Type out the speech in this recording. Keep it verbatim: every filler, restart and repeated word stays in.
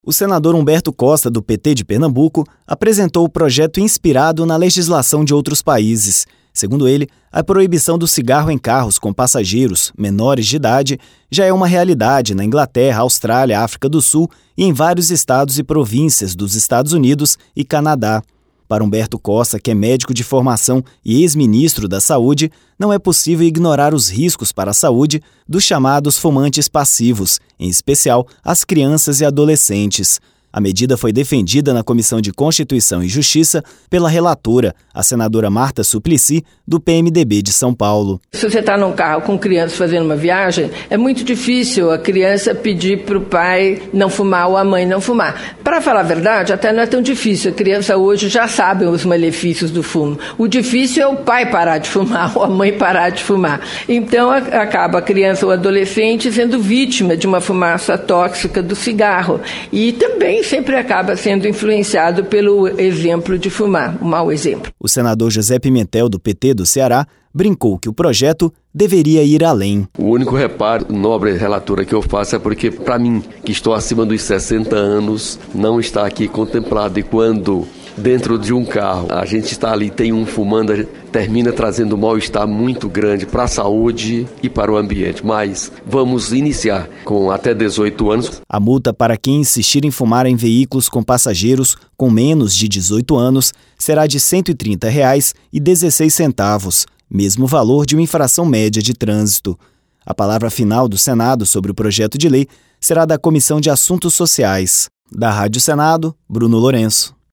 O senador Humberto Costa, do P T de Pernambuco, apresentou o projeto inspirado na legislação de outros países. Segundo ele, a proibição do cigarro em carros com passageiros menores de idade já é uma realidade na Inglaterra, Austrália, África do Sul e em vários estados e províncias dos Estados Unidos e Canadá. Para Humberto Costa, que é médico de formação e ex-ministro da Saúde, não é possível ignorar os riscos para a saúde dos chamados fumantes passivos, em especial as crianças e adolescentes. A medida foi defendida na Comissão de Constituição e Justiça pela relatora, a senadora Marta Suplicy, do P M D B de São Paulo. Se você está num carro com criança fazendo uma viagem, é muito difícil a criança pedir para o pai não fumar ou a mãe não fumar. Para falar a verdade, até não é tão difícil. A criança hoje já sabe os malefícios do fumo. O difícil é o pai parar de fumar ou a mãe parar de fumar. Então acaba a criança ou adolescente sendo vítima de uma fumaça tóxica do cigarro. E também sempre acaba sendo influenciado pelo exemplo de fumar, o mau exemplo. O senador José Pimentel, do P T do Ceará, brincou que o projeto deveria ir além. O único reparo, nobre relatora, que eu faço é porque, para mim, que estou acima dos sessenta anos, não está aqui contemplado. E quando dentro de um carro a gente está ali, tem um fumando, a gente termina trazendo um mal-estar muito grande para a saúde e para o ambiente. Mas vamos iniciar com até dezoito anos. A multa para quem insistir em fumar em veículos com passageiros com menos de dezoito anos será de cento e trinta reais e dezesseis centavos, mesmo valor de uma infração média de trânsito. A palavra final do Senado sobre o projeto de lei será da Comissão de Assuntos Sociais. Da Rádio Senado, Bruno Lourenço.